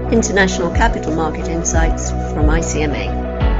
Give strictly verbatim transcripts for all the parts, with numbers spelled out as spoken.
International Capital Market Insights from I C M A.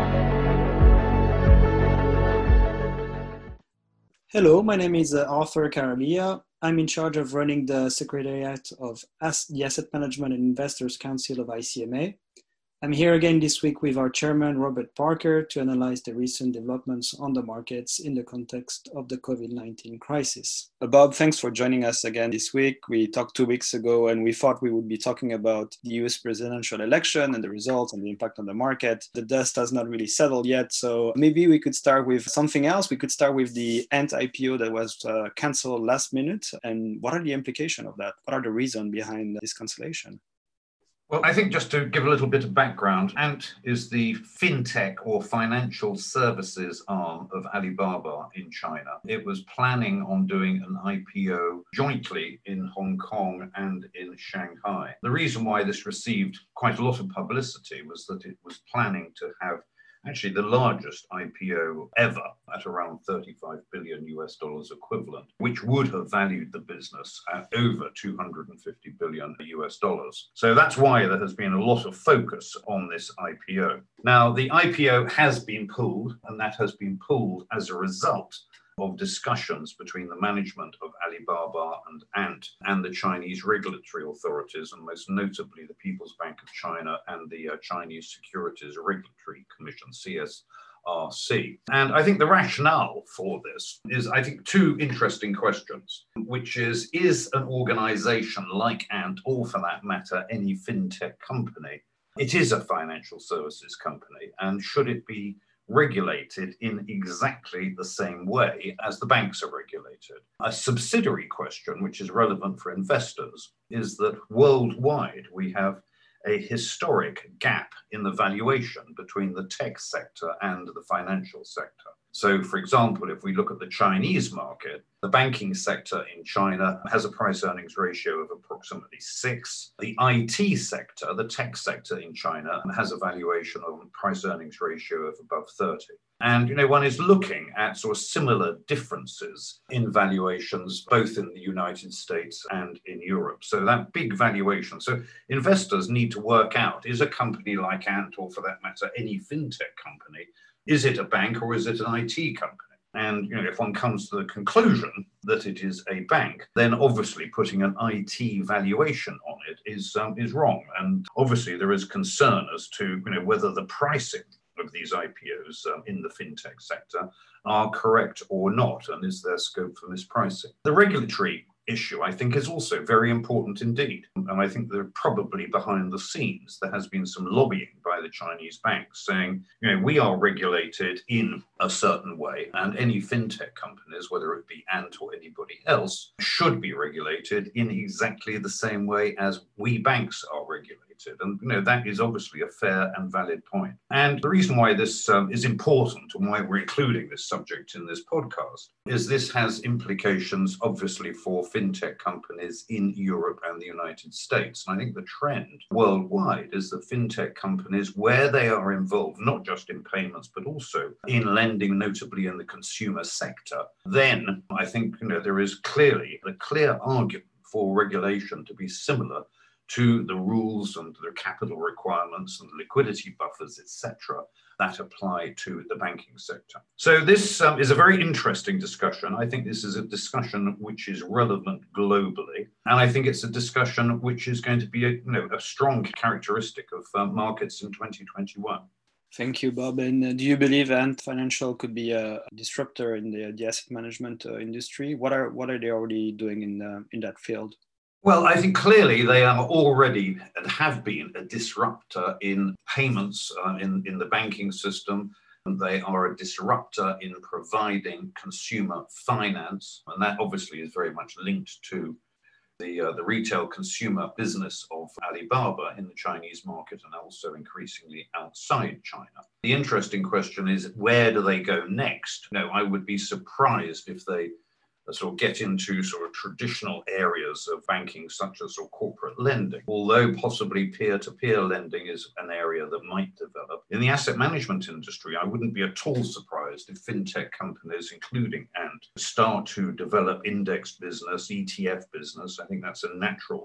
Hello, my name is uh, Arthur Caramilla. I'm in charge of running the Secretariat of As- the Asset Management and Investors Council of I C M A. I'm here again this week with our chairman, Robert Parker, to analyze the recent developments on the markets in the context of the COVID nineteen crisis. Uh, Bob, thanks for joining us again this week. We talked two weeks ago and we thought we would be talking about the U S presidential election and the results and the impact on the market. The dust has not really settled yet, so maybe we could start with something else. We could start with the Ant I P O that was uh, canceled last minute. And what are the implications of that? What are the reasons behind this cancellation? Well, I think just to give a little bit of background, Ant is the fintech or financial services arm of Alibaba in China. It was planning on doing an I P O jointly in Hong Kong and in Shanghai. The reason why this received quite a lot of publicity was that it was planning to have actually the largest I P O ever at around thirty-five billion U S dollars equivalent, which would have valued the business at over two hundred fifty billion U S dollars. So that's why there has been a lot of focus on this I P O. Now, the I P O has been pulled, and that has been pulled as a result of discussions between the management of Alibaba and Ant and the Chinese regulatory authorities, and most notably the People's Bank of China and the uh, Chinese Securities Regulatory Commission, C S R C. And I think the rationale for this is, I think, two interesting questions, which is, is an organization like Ant, or for that matter, any fintech company, it is a financial services company, and should it be regulated in exactly the same way as the banks are regulated? A subsidiary question, which is relevant for investors, is that worldwide we have a historic gap in the valuation between the tech sector and the financial sector. So, for example, if we look at the Chinese market, the banking sector in China has a price earnings ratio of approximately six. The I T sector, the tech sector in China, has a valuation of a price earnings ratio of above thirty. And, you know, one is looking at sort of similar differences in valuations, both in the United States and in Europe. So that big valuation. So investors need to work out, is a company like Ant, or for that matter, any fintech company, is it a bank or is it an I T company? And, you know, if one comes to the conclusion that it is a bank, then obviously putting an I T valuation on it is um, is wrong. And obviously there is concern as to, you know, whether the pricing of these I P Os um, in the fintech sector are correct or not, and is there scope for mispricing? The regulatory issue, I think, is also very important indeed. And I think that probably behind the scenes, there has been some lobbying by the Chinese banks saying, you know, we are regulated in a certain way, and any fintech companies, whether it be Ant or anybody else, should be regulated in exactly the same way as we banks are regulated. And, you know, that is obviously a fair and valid point. And the reason why this um, is important and why we're including this subject in this podcast is this has implications, obviously, for fintech companies in Europe and the United States. And I think the trend worldwide is that fintech companies, where they are involved, not just in payments, but also in lending, notably in the consumer sector, then I think, you know, there is clearly a clear argument for regulation to be similar to the rules and the capital requirements and liquidity buffers, et cetera, that apply to the banking sector. So this um, is a very interesting discussion. I think this is a discussion which is relevant globally. And I think it's a discussion which is going to be a, you know, a strong characteristic of uh, markets in twenty twenty-one. Thank you, Bob. And uh, do you believe Ant Financial could be a disruptor in the, the asset management uh, industry? What are what are they already doing in uh, in that field? Well, I think clearly they are already and have been a disruptor in payments uh, in, in the banking system. And they are a disruptor in providing consumer finance. And that obviously is very much linked to the, uh, the retail consumer business of Alibaba in the Chinese market and also increasingly outside China. The interesting question is, where do they go next? No, I would be surprised if they sort of get into sort of traditional areas of banking, such as sort of corporate lending, although possibly peer-to-peer lending is an area that might develop. In the asset management industry, I wouldn't be at all surprised if fintech companies, including Ant, start to develop index business, E T F business. I think that's a natural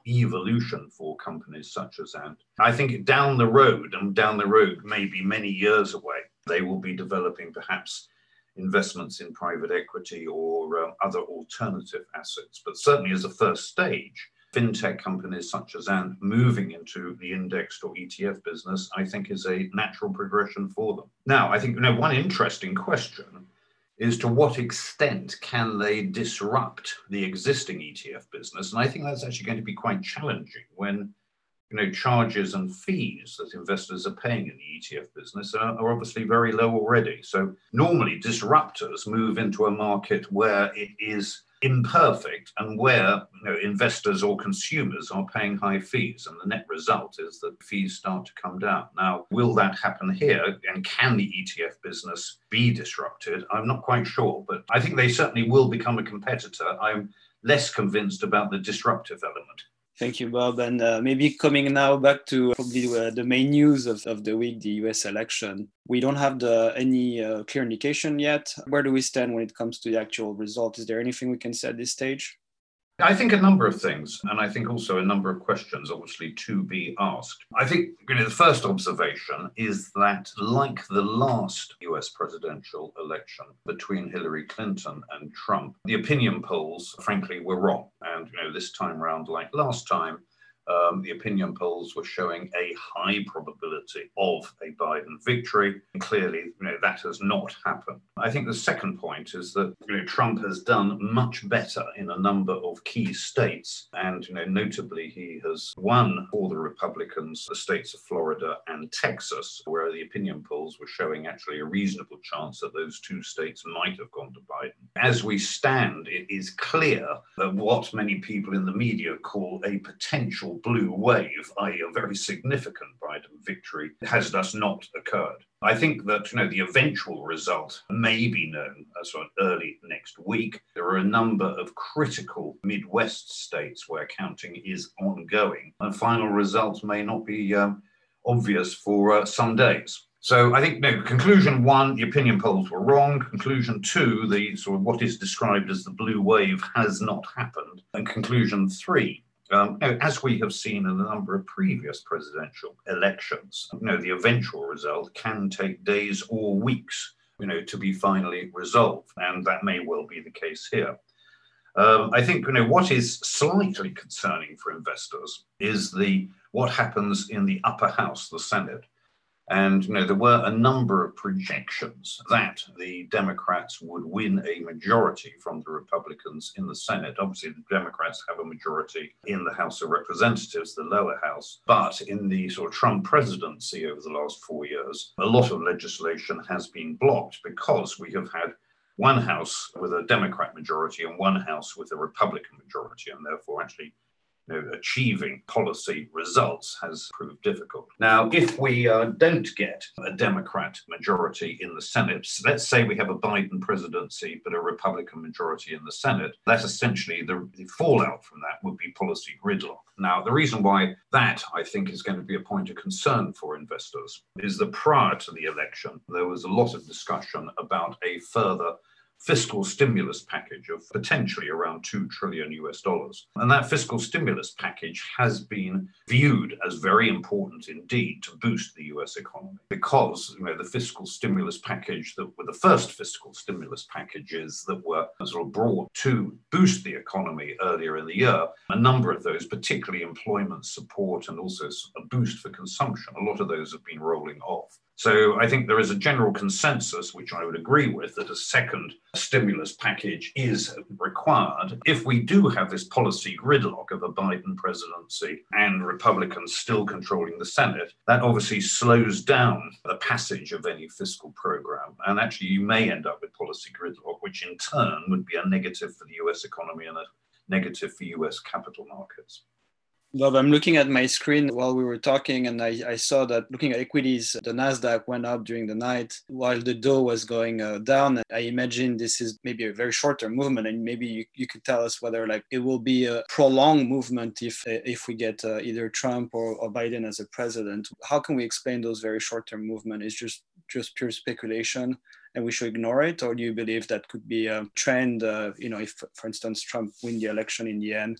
evolution for companies such as Ant. I think down the road, and down the road, maybe many years away, they will be developing perhaps investments in private equity or uh, other alternative assets. But certainly as a first stage, fintech companies such as Ant moving into the indexed or E T F business, I think is a natural progression for them. Now, I think, you know, one interesting question is to what extent can they disrupt the existing E T F business? And I think that's actually going to be quite challenging when, you know, charges and fees that investors are paying in the E T F business are, are obviously very low already. So normally disruptors move into a market where it is imperfect and where, you know, investors or consumers are paying high fees, and the net result is that fees start to come down. Now, will that happen here, and can the E T F business be disrupted? I'm not quite sure, but I think they certainly will become a competitor. I'm less convinced about the disruptive element. Thank you, Bob. And uh, maybe coming now back to probably uh, the main news of, of the week, the U S election. We don't have the, any uh, clear indication yet. Where do we stand when it comes to the actual result? Is there anything we can say at this stage? I think a number of things, and I think also a number of questions, obviously, to be asked. I think, you know, the first observation is that, like the last U S presidential election between Hillary Clinton and Trump, the opinion polls, frankly, were wrong. And, you know, this time round, like last time, Um, the opinion polls were showing a high probability of a Biden victory. And clearly, you know, that has not happened. I think the second point is that, you know, Trump has done much better in a number of key states. And, you know, notably, he has won for the Republicans the states of Florida and Texas, where the opinion polls were showing actually a reasonable chance that those two states might have gone to Biden. As we stand, it is clear that what many people in the media call a potential blue wave, that is a very significant Biden victory, has thus not occurred. I think that, you know, the eventual result may be known as sort of early next week. There are a number of critical Midwest states where counting is ongoing, and final results may not be um, obvious for uh, some days. So I think, no, conclusion one, the opinion polls were wrong. Conclusion two, the sort of what is described as the blue wave has not happened. And conclusion three, Um, as we have seen in a number of previous presidential elections, you know, the eventual result can take days or weeks, you know, to be finally resolved, and that may well be the case here. Um, I think, you know, what is slightly concerning for investors is the what happens in the upper house, the Senate. And, you know, there were a number of projections that the Democrats would win a majority from the Republicans in the Senate. Obviously, the Democrats have a majority in the House of Representatives, the lower house. But in the sort of Trump presidency over the last four years, a lot of legislation has been blocked because we have had one house with a Democrat majority and one house with a Republican majority, and therefore actually, you know, achieving policy results has proved difficult. Now, if we uh, don't get a Democrat majority in the Senate, so let's say we have a Biden presidency but a Republican majority in the Senate, that essentially the, the fallout from that would be policy gridlock. Now, the reason why that, I think, is going to be a point of concern for investors is that prior to the election, there was a lot of discussion about a further fiscal stimulus package of potentially around two trillion U S dollars. And that fiscal stimulus package has been viewed as very important indeed to boost the U S economy, because, you know, the fiscal stimulus package that were the first fiscal stimulus packages that were sort of brought to boost the economy earlier in the year, a number of those, particularly employment support and also a boost for consumption, a lot of those have been rolling off. So I think there is a general consensus, which I would agree with, that a second stimulus package is required. If we do have this policy gridlock of a Biden presidency and Republicans still controlling the Senate, that obviously slows down the passage of any fiscal program. And actually, you may end up with policy gridlock, which in turn would be a negative for the U S economy and a negative for U S capital markets. Bob, I'm looking at my screen while we were talking, and I, I saw that looking at equities, the NASDAQ went up during the night while the Dow was going uh, down. I imagine this is maybe a very short-term movement, and maybe you, you could tell us whether like it will be a prolonged movement if if we get uh, either Trump or, or Biden as a president. How can we explain those very short-term movement? Is just just pure speculation and we should ignore it, or do you believe that could be a trend? Uh, you know, if, for instance, Trump win the election in the end,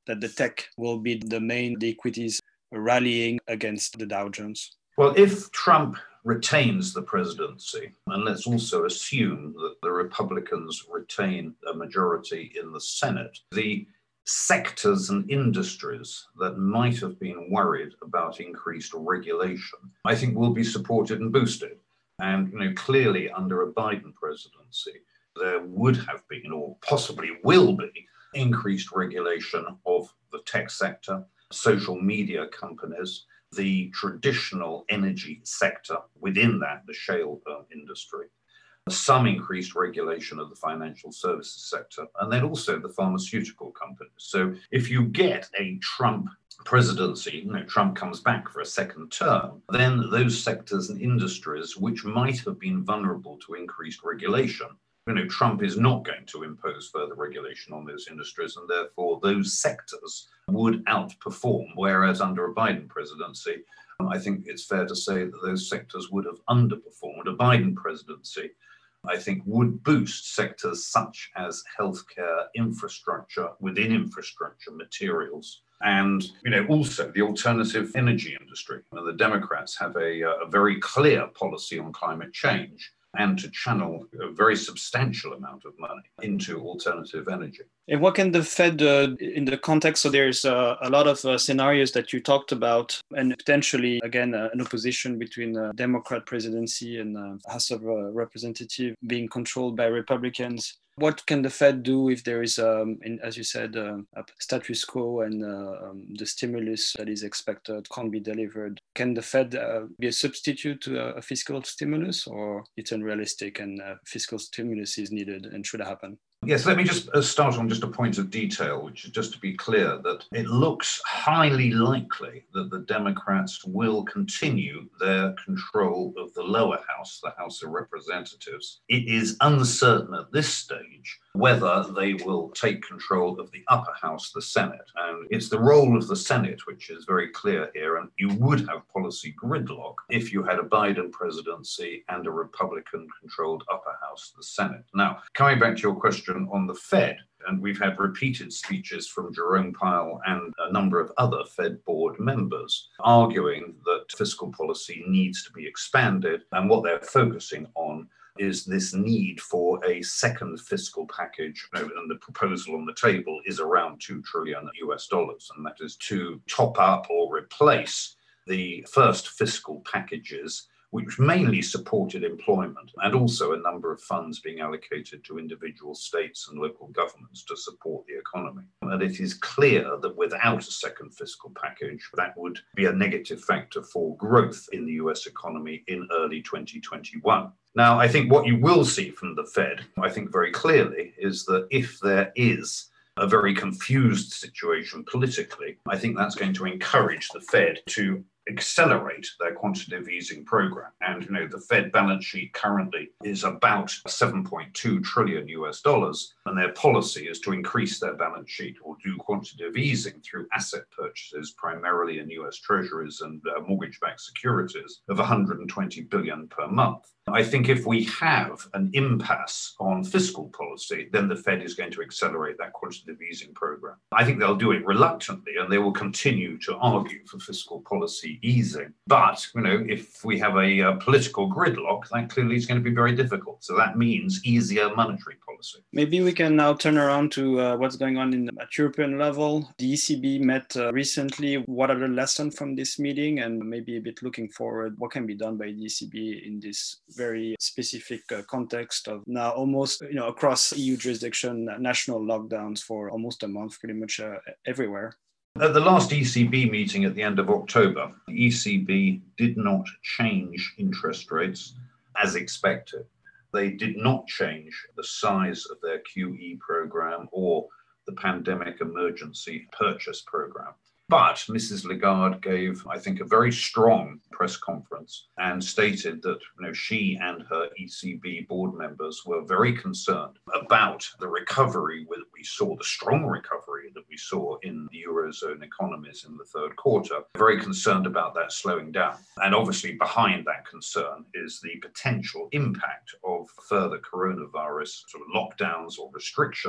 that the tech will be the main the equities rallying against the Dow Jones? Well, if Trump retains the presidency, and let's also assume that the Republicans retain a majority in the Senate, the sectors and industries that might have been worried about increased regulation, I think will be supported and boosted. And you know, clearly under a Biden presidency, there would have been, or possibly will be, increased regulation of the tech sector, social media companies, the traditional energy sector, within that, the shale uh, industry, some increased regulation of the financial services sector, and then also the pharmaceutical companies. So if you get a Trump presidency, you know, Trump comes back for a second term, then those sectors and industries which might have been vulnerable to increased regulation, you know, Trump is not going to impose further regulation on those industries, and therefore those sectors would outperform, whereas under a Biden presidency, I think it's fair to say that those sectors would have underperformed. A Biden presidency, I think, would boost sectors such as healthcare, infrastructure, within infrastructure, materials, and you know, also the alternative energy industry. And the Democrats have a, a very clear policy on climate change, and to channel a very substantial amount of money into alternative energy. And what can the Fed, uh, in the context, so there's uh, a lot of uh, scenarios that you talked about, and potentially, again, uh, an opposition between the uh, Democrat presidency and uh, House of uh, Representatives being controlled by Republicans. What can the Fed do if there is, um, in, as you said, uh, a status quo and uh, um, the stimulus that is expected can't be delivered? Can the Fed uh, be a substitute to a, a fiscal stimulus, or it's unrealistic and uh, fiscal stimulus is needed and should happen? Yes, let me just start on just a point of detail, which is just to be clear that it looks highly likely that the Democrats will continue their control of the lower house, the House of Representatives. It is uncertain at this stage whether they will take control of the upper house, the Senate. And it's the role of the Senate which is very clear here. And you would have policy gridlock if you had a Biden presidency and a Republican-controlled upper house, the Senate. Now, coming back to your question on the Fed, and we've had repeated speeches from Jerome Powell and a number of other Fed board members arguing that fiscal policy needs to be expanded, and what they're focusing on is this need for a second fiscal package, and the proposal on the table is around two trillion U S dollars, and that is to top up or replace the first fiscal packages, which mainly supported employment, and also a number of funds being allocated to individual states and local governments to support the economy. And it is clear that without a second fiscal package, that would be a negative factor for growth in the U S economy in early twenty twenty-one. Now, I think what you will see from the Fed, I think very clearly, is that if there is a very confused situation politically, I think that's going to encourage the Fed to accelerate their quantitative easing program. And you know, the Fed balance sheet currently is about seven point two trillion U S dollars, and their policy is to increase their balance sheet or do quantitative easing through asset purchases, primarily in U S treasuries and uh, mortgage-backed securities, of one hundred twenty billion per month. I think if we have an impasse on fiscal policy, then the Fed is going to accelerate that quantitative easing program. I think they'll do it reluctantly, and they will continue to argue for fiscal policy easing. But, you know, if we have a uh, political gridlock, that clearly is going to be very difficult. So that means easier monetary policy. Maybe we can now turn around to uh, what's going on in the, at European level. The E C B met uh, recently. What are the lessons from this meeting, and maybe a bit looking forward, what can be done by the E C B in this very specific uh, context of now almost, you know, across E U jurisdiction, national lockdowns for almost a month, pretty much uh, everywhere? At the last E C B meeting at the end of October, the E C B did not change interest rates as expected. They did not change the size of their Q E program or the pandemic emergency purchase program. But Missus Lagarde gave, I think, a very strong press conference and stated that, you know, she and her E C B board members were very concerned about the recovery that we saw, the strong recovery that we saw in the Eurozone economies in the third quarter, very concerned about that slowing down. And obviously behind that concern is the potential impact of further coronavirus sort of lockdowns or restrictions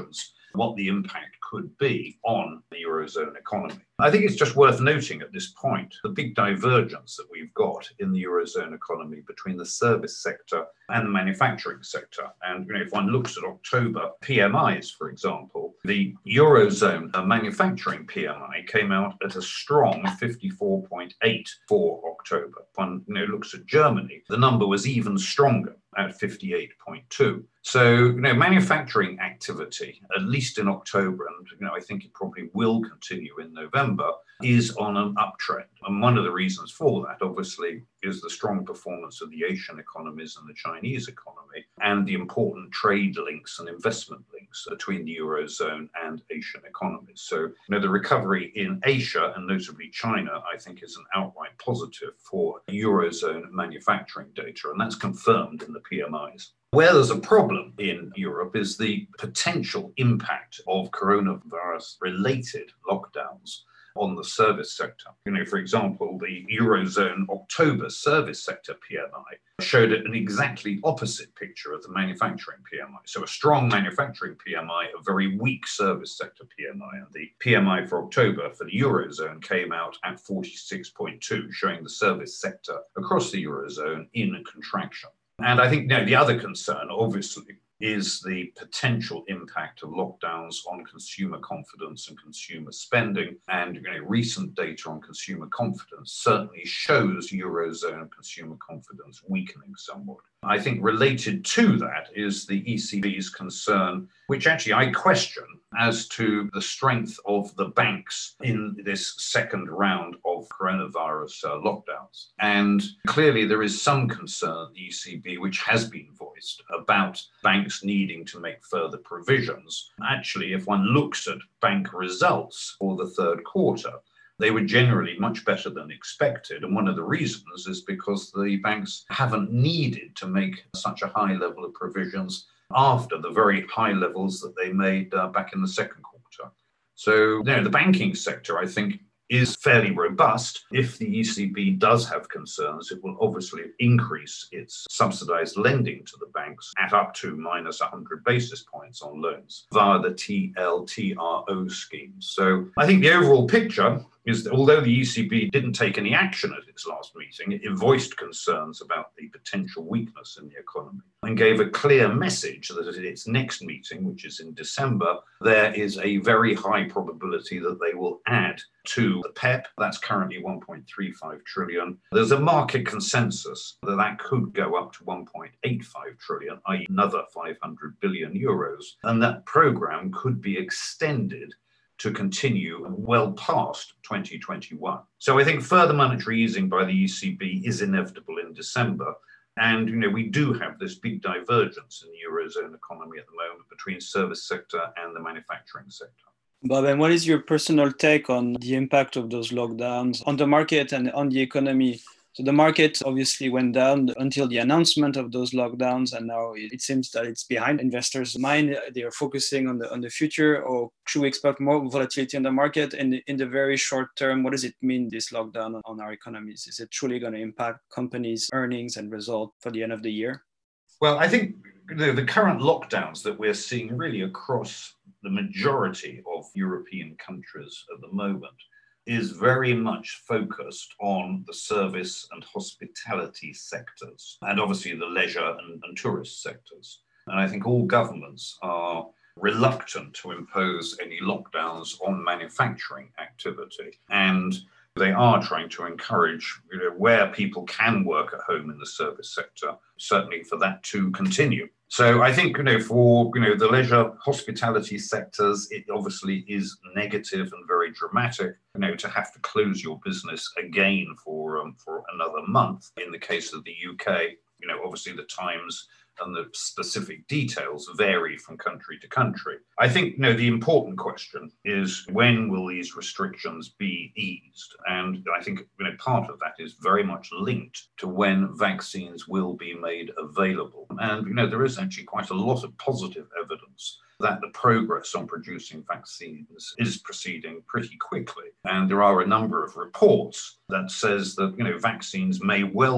what the impact could be on the Eurozone economy. I think it's just worth noting at this point the big divergence that we've got in the Eurozone economy between the service sector and the manufacturing sector. And you know, if one looks at October P M Is, for example, the Eurozone uh, manufacturing P M I came out at a strong fifty-four point eight for October. If one you know, looks at Germany, the number was even stronger at fifty-eight point two. So, you know, manufacturing activity, at least in October, and, you know, I think it probably will continue in November, is on an uptrend. And one of the reasons for that, obviously, is the strong performance of the Asian economies and the Chinese economy, and the important trade links and investment links between the Eurozone and Asian economies. So, you know, the recovery in Asia, and notably China, I think is an outright positive for Eurozone manufacturing data, and that's confirmed in the P M Is. Where there's a problem in Europe is the potential impact of coronavirus-related lockdowns on the service sector. You know, for example, the Eurozone October service sector P M I showed an exactly opposite picture of the manufacturing P M I. So a strong manufacturing P M I, a very weak service sector P M I. And the P M I for October for the Eurozone came out at forty-six point two, showing the service sector across the Eurozone in a contraction. And I think you know, the other concern, obviously, is the potential impact of lockdowns on consumer confidence and consumer spending. And you know, recent data on consumer confidence certainly shows Eurozone consumer confidence weakening somewhat. I think related to that is the E C B's concern, which actually I question, as to the strength of the banks in this second round of coronavirus uh, lockdowns. And clearly there is some concern at the E C B, which has been voiced, about banks needing to make further provisions. Actually, if one looks at bank results for the third quarter, they were generally much better than expected. And one of the reasons is because the banks haven't needed to make such a high level of provisions after the very high levels that they made uh, back in the second quarter. So, you know, the banking sector, I think, is fairly robust. If the E C B does have concerns, it will obviously increase its subsidized lending to the banks at up to minus one hundred basis points on loans via the T L T R O scheme. So I think the overall picture is that although the E C B didn't take any action at its last meeting, it voiced concerns about the potential weakness in the economy and gave a clear message that at its next meeting, which is in December, there is a very high probability that they will add to the P E P. That's currently one point three five trillion. There's a market consensus that that could go up to one point eight five trillion, that is another five hundred billion euros, and that program could be extended to continue well past twenty twenty-one. So I think further monetary easing by the E C B is inevitable in December. And, you know, we do have this big divergence in the Eurozone economy at the moment between service sector and the manufacturing sector. Bob, and what is your personal take on the impact of those lockdowns on the market and on the economy? So the market obviously went down until the announcement of those lockdowns, and now it seems that it's behind investors' mind. They are focusing on the on the future, or should we expect more volatility in the market? And in the very short term, what does it mean, this lockdown on our economies? Is it truly going to impact companies' earnings and result for the end of the year? Well, I think the, the current lockdowns that we're seeing really across the majority of European countries at the moment is very much focused on the service and hospitality sectors, and obviously the leisure and, and tourist sectors. And I think all governments are reluctant to impose any lockdowns on manufacturing activity. And they are trying to encourage, you know, where people can work at home in the service sector, certainly for that to continue. So I think, you know, for, you know, the leisure hospitality sectors, it obviously is negative and very dramatic, you know, to have to close your business again for, um, for another month. In the case of the U K, you know, obviously the times and the specific details vary from country to country. I think, you know, the important question is, when will these restrictions be eased? And I think, you know, part of that is very much linked to when vaccines will be made available. And, you know, there is actually quite a lot of positive evidence that the progress on producing vaccines is proceeding pretty quickly. And there are a number of reports that says that, you know, vaccines may well be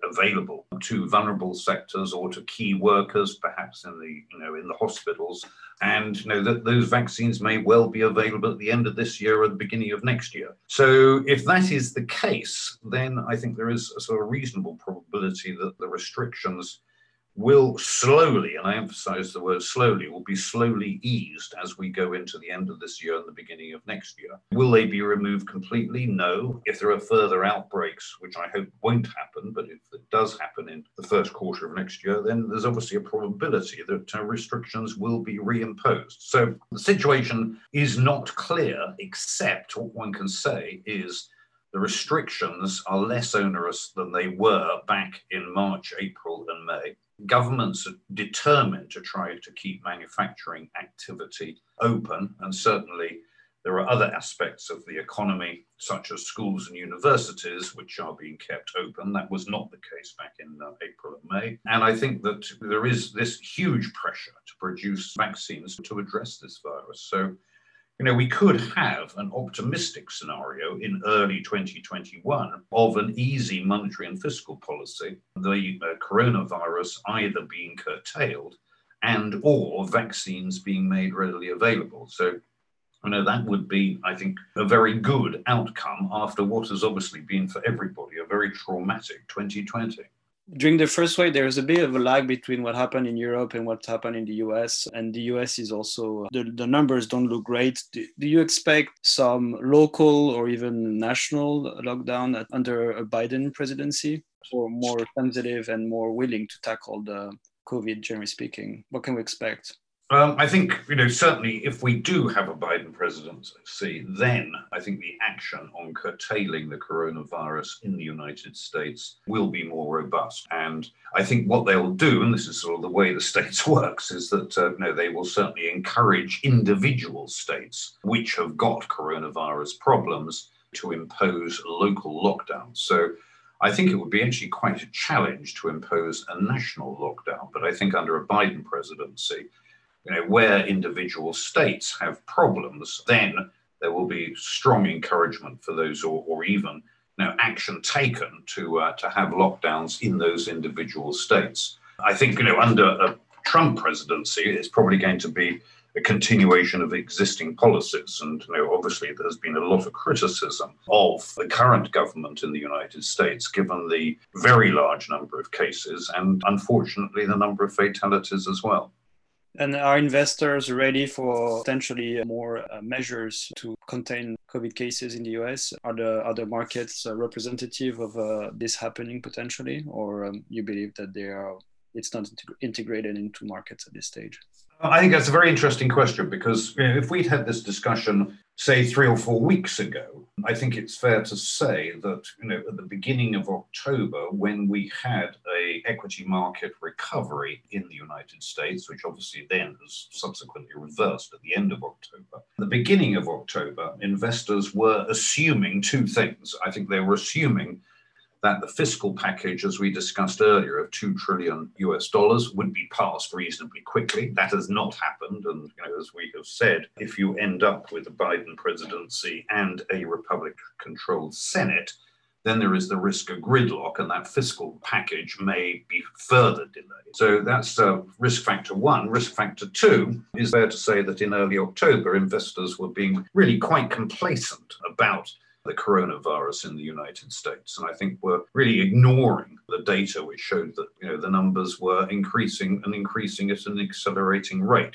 available to vulnerable sectors or to key workers, perhaps in the, you know, in the hospitals. And you know that those vaccines may well be available at the end of this year or the beginning of next year. So if that is the case, then I think there is a sort of reasonable probability that the restrictions will slowly, and I emphasize the word slowly, will be slowly eased as we go into the end of this year and the beginning of next year. Will they be removed completely? No. If there are further outbreaks, which I hope won't happen, but if it does happen in the first quarter of next year, then there's obviously a probability that uh, restrictions will be reimposed. So the situation is not clear, except what one can say is the restrictions are less onerous than they were back in March, April, and May. Governments are determined to try to keep manufacturing activity open, and certainly there are other aspects of the economy, such as schools and universities, which are being kept open. That was not the case back in uh, April and May. And I think that there is this huge pressure to produce vaccines to address this virus. So, you know, we could have an optimistic scenario in early twenty twenty-one of an easy monetary and fiscal policy, the uh, coronavirus either being curtailed and or vaccines being made readily available. So, you know, that would be, I think, a very good outcome after what has obviously been for everybody a very traumatic twenty twenty. During the first wave, there was a bit of a lag between what happened in Europe and what happened in the U S. And the U S is also, the, the numbers don't look great. Do, do you expect some local or even national lockdown at, under a Biden presidency, or more sensitive and more willing to tackle the COVID, generally speaking? What can we expect? Um, I think, you know, certainly if we do have a Biden presidency, then I think the action on curtailing the coronavirus in the United States will be more robust. And I think what they'll do, and this is sort of the way the States works, is that, uh, you know, they will certainly encourage individual states which have got coronavirus problems to impose local lockdowns. So I think it would be actually quite a challenge to impose a national lockdown. But I think under a Biden presidency, you know, where individual states have problems, then there will be strong encouragement for those, or, or even, you know, action taken to uh, to have lockdowns in those individual states. I think, you know, under a Trump presidency, it's probably going to be a continuation of existing policies. And, you know, obviously there's been a lot of criticism of the current government in the United States, given the very large number of cases and unfortunately the number of fatalities as well. And are investors ready for potentially more uh, measures to contain COVID cases in the U S? Are the other markets uh, representative of uh, this happening potentially, or um, you believe that they are? It's not integ- integrated into markets at this stage? I think that's a very interesting question, because, you know, if we'd had this discussion, say, three or four weeks ago, I think it's fair to say that, you know, at the beginning of October, when we had a equity market recovery in the United States, which obviously then has subsequently reversed at the end of October, at the beginning of October, investors were assuming two things. I think they were assuming that the fiscal package, as we discussed earlier, of two trillion U S dollars would be passed reasonably quickly. That has not happened. And, you know, as we have said, if you end up with a Biden presidency and a Republican-controlled Senate, then there is the risk of gridlock, and that fiscal package may be further delayed. So that's uh, risk factor one. Risk factor two is fair to say that in early October, investors were being really quite complacent about the coronavirus in the United States. And I think we're really ignoring the data which showed that, you know, the numbers were increasing and increasing at an accelerating rate.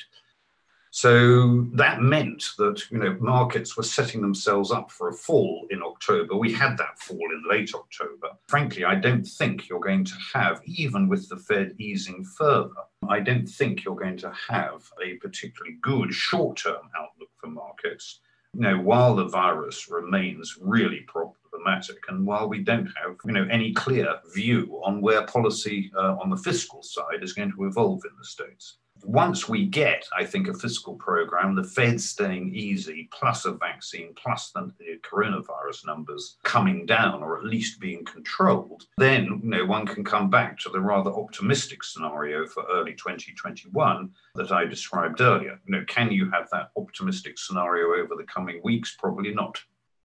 So that meant that, you know, markets were setting themselves up for a fall in October. We had that fall in late October. Frankly, I don't think you're going to have, even with the Fed easing further, I don't think you're going to have a particularly good short-term outlook for markets. You know, while the virus remains really problematic, and while we don't have, you know, any clear view on where policy uh, on the fiscal side is going to evolve in the States. Once we get, I think, a fiscal program, the Fed staying easy, plus a vaccine, plus the, the coronavirus numbers coming down, or at least being controlled, then, you know, one can come back to the rather optimistic scenario for early twenty twenty-one that I described earlier. You know, can you have that optimistic scenario over the coming weeks? Probably not.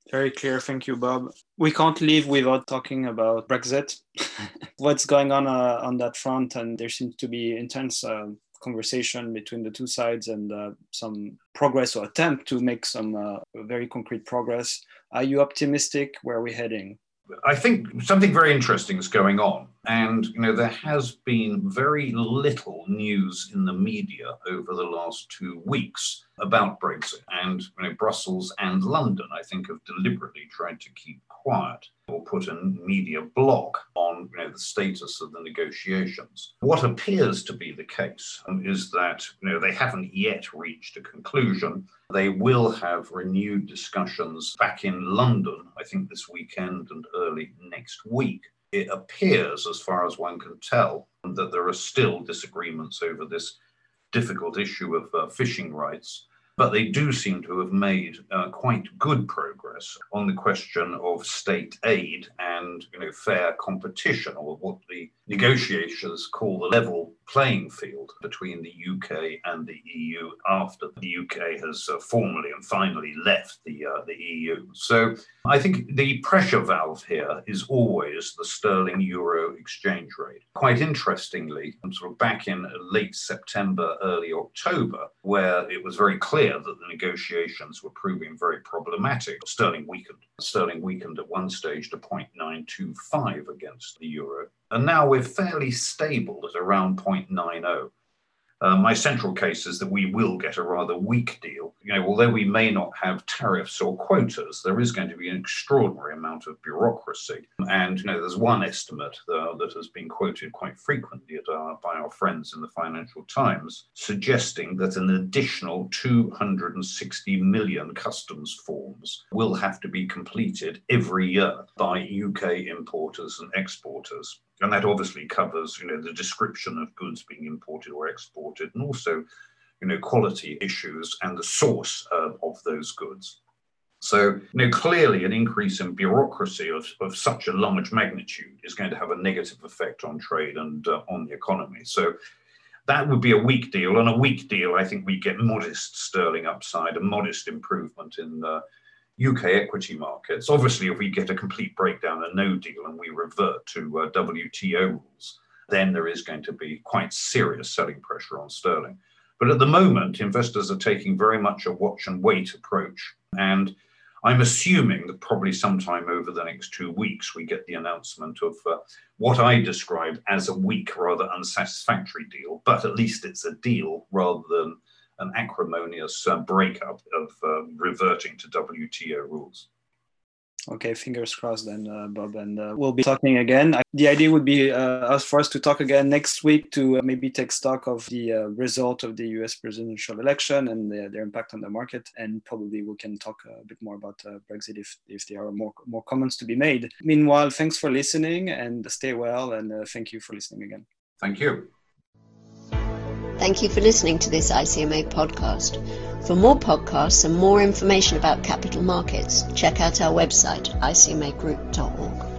Very clear. Thank you, Bob. We can't leave without talking about Brexit. What's going on uh, on that front? And there seems to be intense uh, conversation between the two sides and uh, some progress or attempt to make some uh, very concrete progress. Are you optimistic where we're heading? I think something very interesting is going on. And, you know, there has been very little news in the media over the last two weeks about Brexit. And, you know, Brussels and London, I think, have deliberately tried to keep quiet or put a media block on, you know, the status of the negotiations. What appears to be the case is that, you know, they haven't yet reached a conclusion. They will have renewed discussions back in London, I think this weekend and early next week. It appears, as far as one can tell, that there are still disagreements over this difficult issue of uh, fishing rights, but they do seem to have made uh, quite good progress on the question of state aid and, you know, fair competition, or what the negotiators call the level playing field between the U K and the E U after the U K has uh, formally and finally left the uh, the E U. So I think the pressure valve here is always the sterling euro exchange rate. Quite interestingly, sort of back in late September, early October, where it was very clear that the negotiations were proving very problematic, sterling weakened. Sterling weakened at one stage to zero point nine two five against the euro. And now we're fairly stable at around zero point nine zero. Uh, my central case is that we will get a rather weak deal. You know, although we may not have tariffs or quotas, there is going to be an extraordinary amount of bureaucracy. And, you know, there's one estimate uh, that has been quoted quite frequently at our, by our friends in the Financial Times, suggesting that an additional two hundred sixty million customs forms will have to be completed every year by U K importers and exporters. And that obviously covers, you know, the description of goods being imported or exported, and also, you know, quality issues and the source uh, of those goods. So, you know, clearly an increase in bureaucracy of, of such a large magnitude is going to have a negative effect on trade and uh, on the economy. So that would be a weak deal. On a weak deal, I think we get modest sterling upside, a modest improvement in the uh, U K equity markets. Obviously, if we get a complete breakdown, a no deal, and we revert to uh, W T O rules, then there is going to be quite serious selling pressure on sterling. But at the moment, investors are taking very much a watch and wait approach. And I'm assuming that probably sometime over the next two weeks, we get the announcement of uh, what I describe as a weak, rather unsatisfactory deal, but at least it's a deal rather than an acrimonious uh, breakup of uh, reverting to W T O rules. Okay, fingers crossed then, uh, Bob, and uh, we'll be talking again. I, the idea would be uh, us for us to talk again next week to uh, maybe take stock of the uh, result of the U S presidential election and the, their impact on the market, and probably we can talk a bit more about uh, Brexit if, if there are more, more comments to be made. Meanwhile, thanks for listening and stay well, and uh, thank you for listening again. Thank you. Thank you for listening to this I C M A podcast. For more podcasts and more information about capital markets, check out our website, I C M A group dot org.